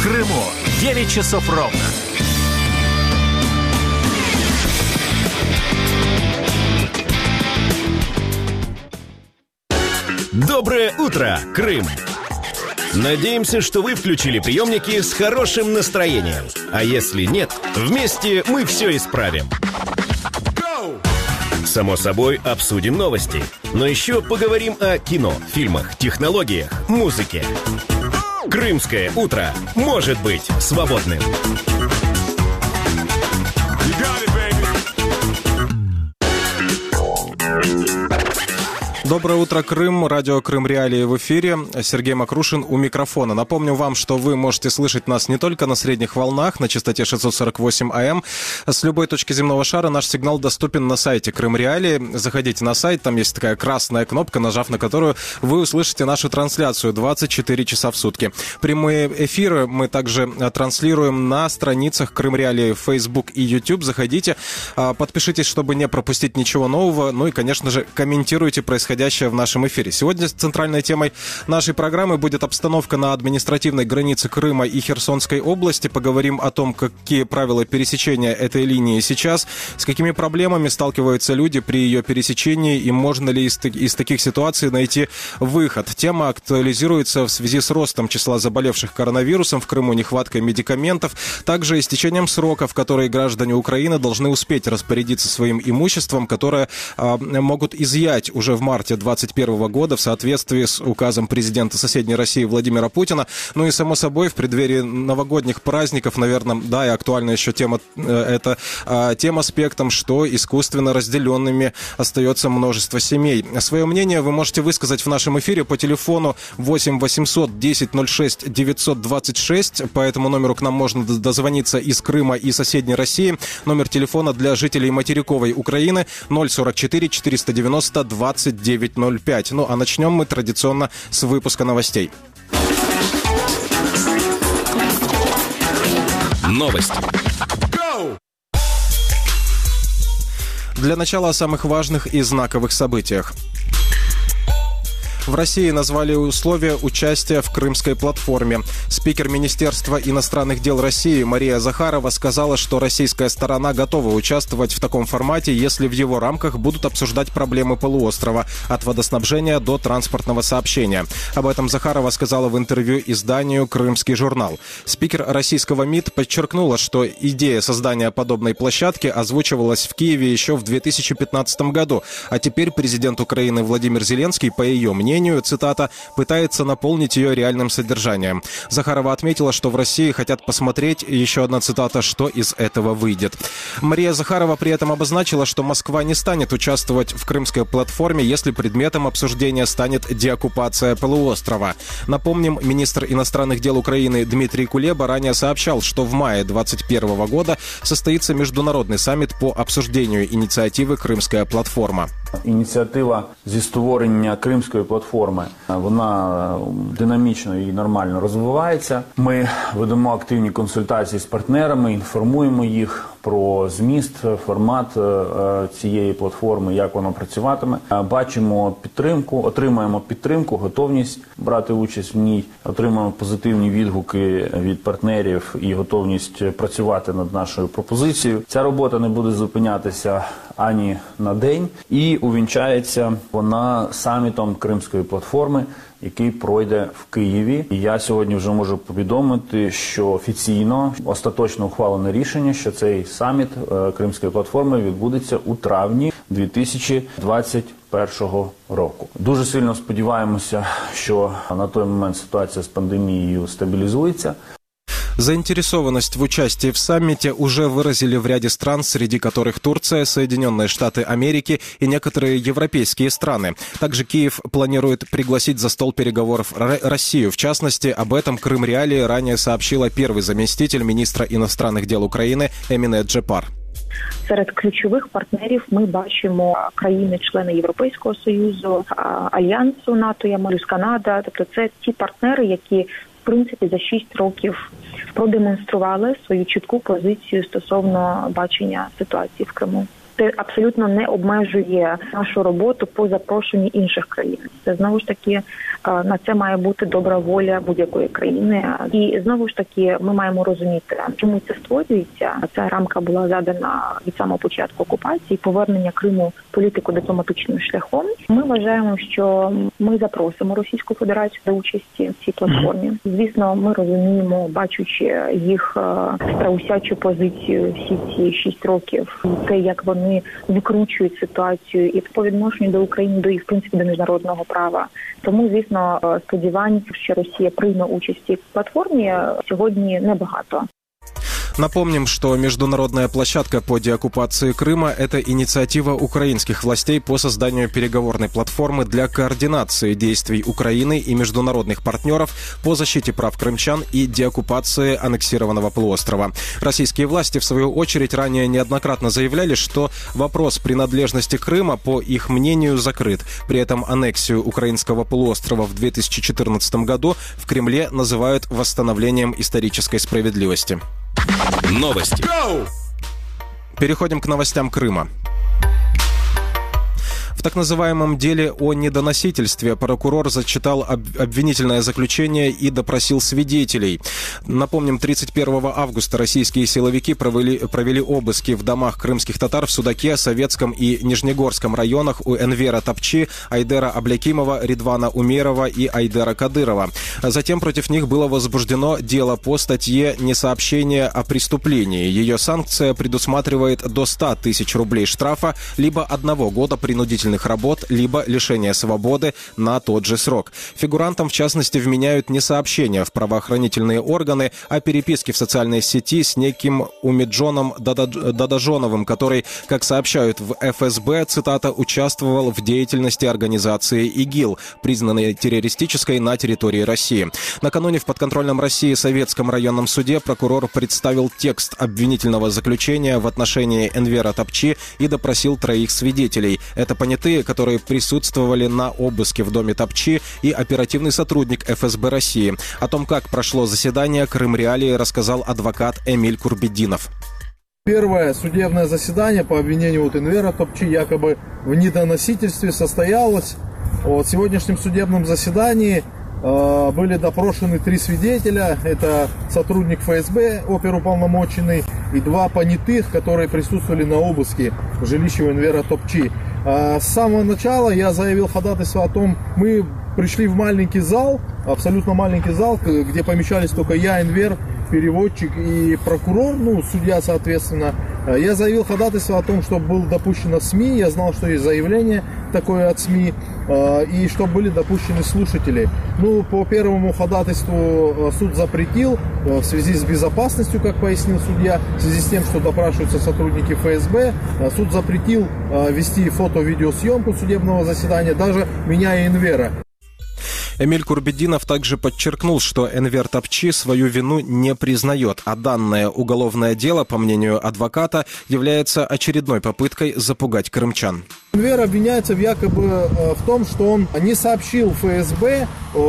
Крыму 9 часов ровно. Доброе утро, Крым! Надеемся, что вы включили приемники с хорошим настроением. А если нет, вместе мы все исправим. Само собой, обсудим новости. Но еще поговорим о кино, фильмах, технологиях, музыке. Крымское утро может быть свободным. Доброе утро, Крым. Радио «Крым Реалии» в эфире. Сергей Макрушин у микрофона. Напомню вам, что вы можете слышать нас не только на средних волнах, на частоте 648 АМ. С любой точки земного шара наш сигнал доступен на сайте «Крым Реалии». Заходите на сайт, там есть такая красная кнопка, нажав на которую вы услышите нашу трансляцию 24 часа в сутки. Прямые эфиры мы также транслируем на страницах «Крым Реалии» в Facebook и YouTube. Заходите, подпишитесь, чтобы не пропустить ничего нового. Ну и, конечно же, комментируйте происходящее в нашем эфире. Сегодня центральной темой нашей программы будет обстановка на административной границе Крыма и Херсонской области. Поговорим о том, какие правила пересечения этой линии сейчас, с какими проблемами сталкиваются люди при ее пересечении и можно ли из таких ситуаций найти выход. Тема актуализируется в связи с ростом числа заболевших коронавирусом в Крыму, нехваткой медикаментов, также истечением сроков, которые граждане Украины должны успеть распорядиться своим имуществом, которое могут изъять уже в марте 2021 года в соответствии с указом президента соседней России Владимира Путина. Ну и, само собой, в преддверии новогодних праздников, наверное, да, и актуальна еще тема, это тем аспектом, что искусственно разделенными остается множество семей. Свое мнение вы можете высказать в нашем эфире по телефону 8 800 10 06 926. По этому номеру к нам можно дозвониться из Крыма и соседней России. Номер телефона для жителей материковой Украины 044 490 29 05. Ну, а начнем мы традиционно с выпуска новостей. Новости. Для начала о самых важных и знаковых событиях. В России назвали условия участия в Крымской платформе. Спикер Министерства иностранных дел России Мария Захарова сказала, что российская сторона готова участвовать в таком формате, если в его рамках будут обсуждать проблемы полуострова, от водоснабжения до транспортного сообщения. Об этом Захарова сказала в интервью изданию «Крымский журнал». Спикер российского МИД подчеркнула, что идея создания подобной площадки озвучивалась в Киеве еще в 2015 году, а теперь президент Украины Владимир Зеленский, по ее мнению, цитата, пытается наполнить ее реальным содержанием. Захарова отметила, что в России хотят посмотреть, еще одна цитата, что из этого выйдет. Мария Захарова при этом обозначила, что Москва не станет участвовать в Крымской платформе, если предметом обсуждения станет деоккупация полуострова. Напомним, министр иностранных дел Украины Дмитрий Кулеба ранее сообщал, что в мае 2021 года состоится международный саммит по обсуждению инициативы «Крымская платформа». Ініціатива зі створення Кримської платформи, вона динамічно і нормально розвивається. Ми ведемо активні консультації з партнерами, інформуємо їх про зміст, формат цієї платформи, як воно працюватиме. Бачимо підтримку, отримуємо підтримку, готовність брати участь в ній, отримуємо позитивні відгуки від партнерів і готовність працювати над нашою пропозицією. Ця робота не буде зупинятися ані на день і увінчається вона самітом Кримської платформи, який пройде в Києві. І я сьогодні вже можу повідомити, що офіційно остаточно ухвалене рішення, що цей саміт Кримської платформи відбудеться у травні 2021 року. Дуже сильно сподіваємося, що на той момент ситуація з пандемією стабілізується. Заинтересованность в участии в саммите уже выразили в ряде стран, среди которых Турция, Соединенные Штаты Америки и некоторые европейские страны. Также Киев планирует пригласить за стол переговоров Россию. В частности, об этом Крым Реалии ранее сообщила первый заместитель министра иностранных дел України Еміне Джепар. Серед ключових партнерів ми бачимо країни-члени Європейського Союзу, Альянсу НАТО, плюс Канада. Тобто це ті партнери, які в принципі за 6 років продемонстрували свою чітку позицію стосовно бачення ситуації в Криму. Це абсолютно не обмежує нашу роботу по запрошенню інших країн. Це знову ж таки на це має бути добра воля будь-якої країни. І знову ж таки ми маємо розуміти, чому це створюється. Ця рамка була задана від самого початку окупації, повернення Криму політико-дипломатичним шляхом. Ми вважаємо, що ми запросимо Російську Федерацію до участі в цій платформі. Звісно, ми розуміємо, бачучи їх страусячу позицію всі ці 6 років, те, як вони викручують ситуацію і по відношенню до України, в принципі, до міжнародного права. Тому, звісно, сподівань, що Росія прийме участь в цій платформі, сьогодні небагато. Напомним, что международная площадка по деоккупации Крыма – это инициатива украинских властей по созданию переговорной платформы для координации действий Украины и международных партнеров по защите прав крымчан и деоккупации аннексированного полуострова. Российские власти, в свою очередь, ранее неоднократно заявляли, что вопрос принадлежности Крыма, по их мнению, закрыт. При этом аннексию украинского полуострова в 2014 году в Кремле называют восстановлением исторической справедливости. Новости. Переходим к новостям Крыма. В так называемом деле о недоносительстве прокурор зачитал обвинительное заключение и допросил свидетелей. Напомним, 31 августа российские силовики провели обыски в домах крымских татар в Судаке, Советском и Нижнегорском районах у Энвера Топчи, Айдера Аблякимова, Ридвана Умерова и Айдера Кадырова. Затем против них было возбуждено дело по статье «Несообщение о преступлении». Ее санкция предусматривает до 100 тысяч рублей штрафа, либо 1 года принудительных работ, либо лишения свободы на тот же срок. Фигурантам, в частности, вменяют несообщение в правоохранительные органы о переписке в социальной сети с неким Умиджоном Дадажоновым, который, как сообщают в ФСБ, цитата, участвовал в деятельности организации ИГИЛ, признанной террористической на территории России. Накануне в подконтрольном России Советском районном суде прокурор представил текст обвинительного заключения в отношении Энвера Топчи и допросил 3 свидетелей. Это понятые, которые присутствовали на обыске в доме Топчи, и оперативный сотрудник ФСБ России. О том, как прошло заседание, Крым Реалии рассказал адвокат Эмиль Курбетдинов. Первое судебное заседание по обвинению Энвера Топчи якобы в недоносительстве состоялось. В сегодняшнем судебном заседании были допрошены 3 свидетеля. Это сотрудник ФСБ, оперуполномоченный, и 2 понятых, которые присутствовали на обыске в жилище Энвера Топчи. С самого начала я заявил ходатайство о том, мы пришли в маленький зал, абсолютно маленький зал, где помещались только я, Энвер, переводчик и прокурор, судья, соответственно. Я заявил ходатайство о том, что было допущено СМИ, я знал, что есть заявление такое от СМИ, и что были допущены слушатели. По первому ходатайству суд запретил в связи с безопасностью, как пояснил судья, в связи с тем, что допрашиваются сотрудники ФСБ, суд запретил вести фото-видеосъемку судебного заседания, даже меня и Энвера. Эмиль Курбетдинов также подчеркнул, что Энвер Топчи свою вину не признает, а данное уголовное дело, по мнению адвоката, является очередной попыткой запугать крымчан. Энвер обвиняется якобы в том, что он не сообщил ФСБ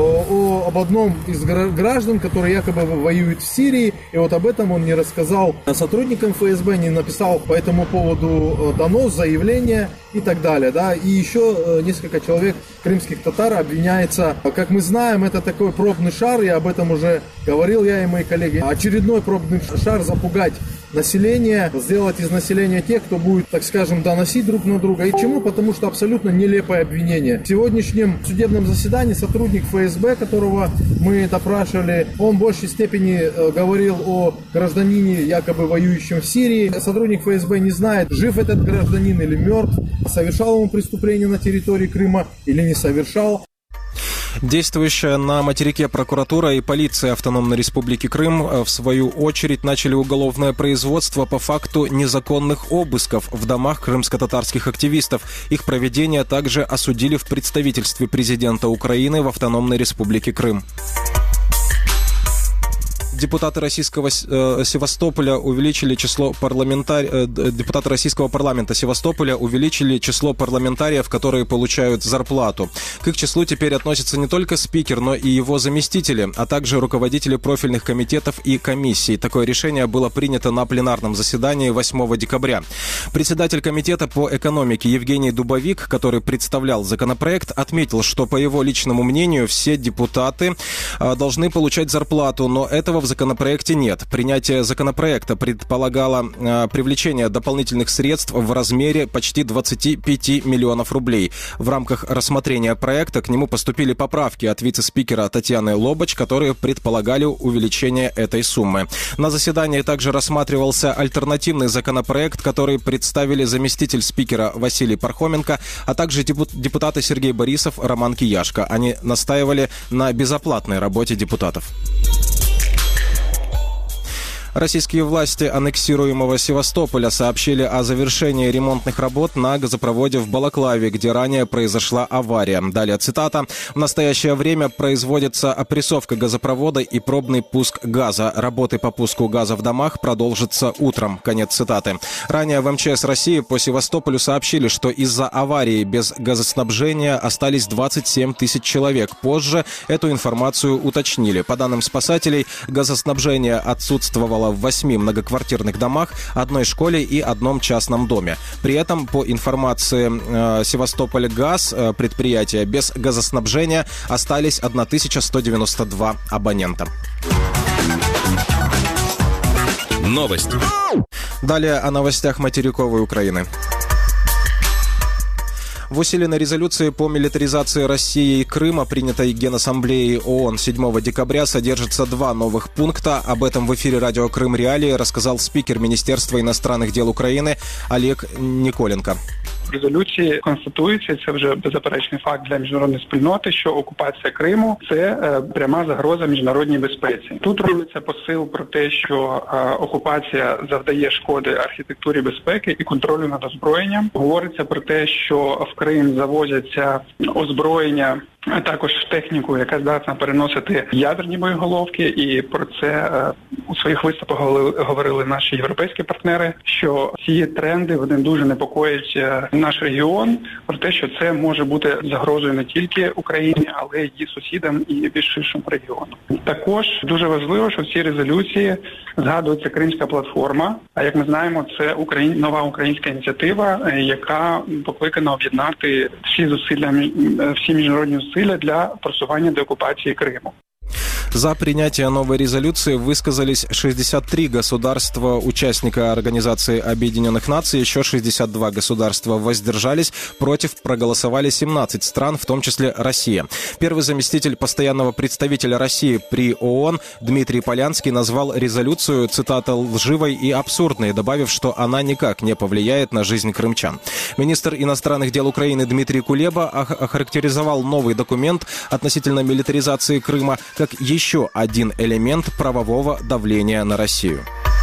об одном из граждан, который якобы воюет в Сирии, и вот об этом он не рассказал сотрудникам ФСБ, не написал по этому поводу донос, заявление и так далее. Да? И еще несколько человек крымских татар обвиняется. Как мы знаем, это такой пробный шар, я об этом уже говорил, я и мои коллеги. Очередной пробный шар запугать население, сделать из населения тех, кто будет, так скажем, доносить друг на друга. И чему? Потому что абсолютно нелепое обвинение. В сегодняшнем судебном заседании сотрудник ФСБ, которого мы допрашивали, он в большей степени говорил о гражданине, якобы воюющем в Сирии. Сотрудник ФСБ не знает, жив этот гражданин или мертв, совершал он преступление на территории Крыма или не совершал. Действующая на материке прокуратура и полиция Автономной Республики Крым, в свою очередь, начали уголовное производство по факту незаконных обысков в домах крымско-татарских активистов. Их проведение также осудили в представительстве президента Украины в Автономной Республике Крым. Депутаты российского Севастополя увеличили число депутаты российского парламента Севастополя увеличили число парламентариев, которые получают зарплату. К их числу теперь относятся не только спикер, но и его заместители, а также руководители профильных комитетов и комиссий. Такое решение было принято на пленарном заседании 8 декабря. Председатель комитета по экономике Евгений Дубовик, который представлял законопроект, отметил, что, по его личному мнению, все депутаты должны получать зарплату, но этого в законопроекте нет. Принятие законопроекта предполагало привлечение дополнительных средств в размере почти 25 миллионов рублей. В рамках рассмотрения проекта к нему поступили поправки от вице-спикера Татьяны Лобач, которые предполагали увеличение этой суммы. На заседании также рассматривался альтернативный законопроект, который представили заместитель спикера Василий Пархоменко, а также депутаты Сергей Борисов, Роман Кияшко. Они настаивали на безоплатной работе депутатов. Российские власти аннексируемого Севастополя сообщили о завершении ремонтных работ на газопроводе в Балаклаве, где ранее произошла авария. Далее цитата. «В настоящее время производится опрессовка газопровода и пробный пуск газа. Работы по пуску газа в домах продолжатся утром». Конец цитаты. Ранее в МЧС России по Севастополю сообщили, что из-за аварии без газоснабжения остались 27 тысяч человек. Позже эту информацию уточнили. По данным спасателей, газоснабжение отсутствовало в 8 многоквартирных домах, одной школе и одном частном доме. При этом, по информации Севастополь-Газ, предприятия без газоснабжения остались 1192 абонента. Новости. Далее о новостях материковой Украины. В усиленной резолюции по милитаризации России и Крыма, принятой Генассамблеей ООН 7 декабря, содержится 2 новых пункта. Об этом в эфире радио «Крым Реалии» рассказал спикер Министерства иностранных дел України Олег Николенко. В резолюції констатується, це вже беззаперечний факт для міжнародної спільноти, що окупація Криму – це пряма загроза міжнародній безпеці. Тут робиться посил про те, що окупація завдає шкоди архітектурі безпеки і контролю над озброєнням. Говориться про те, що в Крим завозяться озброєння, а також техніку, яка здатна переносити ядерні боєголовки, і про це у своїх виступах говорили наші європейські партнери, що ці тренди, вони дуже непокоять наш регіон, про те, що це може бути загрозою не тільки Україні, але й її сусідам і більш ширшому регіону. Також дуже важливо, що в цій резолюції згадується Кримська платформа, а як ми знаємо, це нова українська ініціатива, яка покликана об'єднати всі міжнародні зусилля для просування деокупації Криму. За принятие новой резолюции высказались 63 государства-участника Организации Объединенных Наций, еще 62 государства воздержались, против проголосовали 17 стран, в том числе Россия. Первый заместитель постоянного представителя России при ООН Дмитрий Полянский назвал резолюцию, цитата, лживой и абсурдной, добавив, что она никак не повлияет на жизнь крымчан. Министр иностранных дел Украины Дмитрий Кулеба охарактеризовал новый документ относительно милитаризации Крыма как еще один элемент правового давления на Россию.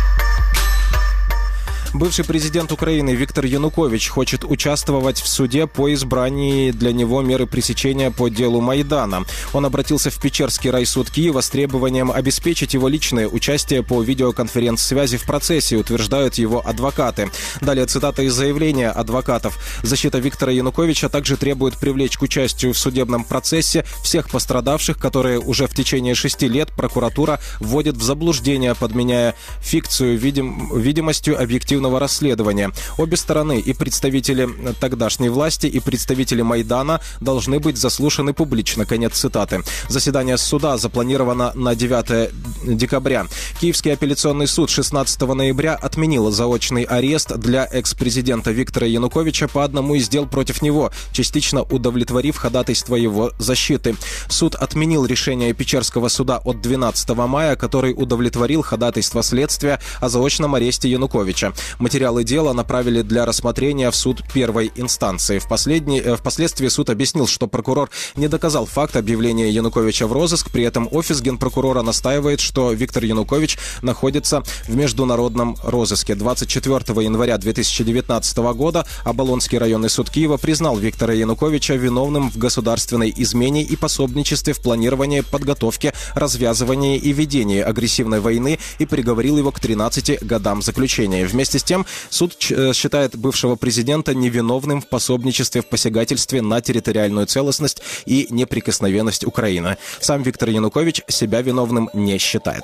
Бывший президент Украины Виктор Янукович хочет участвовать в суде по избрании для него меры пресечения по делу Майдана. Он обратился в Печерский райсуд Киева с требованием обеспечить его личное участие по видеоконференц-связи в процессе, утверждают его адвокаты. Далее цитата из заявления адвокатов. Защита Виктора Януковича также требует привлечь к участию в судебном процессе всех пострадавших, которые уже в течение 6 лет прокуратура вводит в заблуждение, подменяя фикцию видимостью объективного расследования. Обе стороны, и представители тогдашней власти, и представители Майдана, должны быть заслушаны публично. Конец цитаты. Заседание суда запланировано на 9 декабря. Киевский апелляционный суд 16 ноября отменил заочный арест для экс-президента Виктора Януковича по одному из дел против него, частично удовлетворив ходатайство его защиты. Суд отменил решение Печерского суда от 12 мая, который удовлетворил ходатайство следствия о заочном аресте Януковича. Материалы дела направили для рассмотрения в суд первой инстанции. Впоследствии суд объяснил, что прокурор не доказал факт объявления Януковича в розыск. При этом офис генпрокурора настаивает, что Виктор Янукович Янукович находится в международном розыске. 24 января 2019 года Оболонский районный суд Киева признал Виктора Януковича виновным в государственной измене и пособничестве в планировании, подготовке, развязывании и ведении агрессивной войны и приговорил его к 13 годам заключения. Вместе с тем, суд считает бывшего президента невиновным в пособничестве в посягательстве на территориальную целостность и неприкосновенность Украины. Сам Виктор Янукович себя виновным не считает.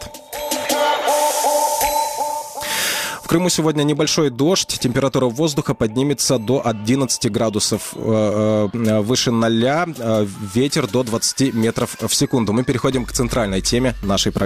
В Крыму сегодня небольшой дождь, температура воздуха поднимется до 11 градусов выше 0, ветер до 20 метров в секунду. Мы переходим к центральной теме нашей программы.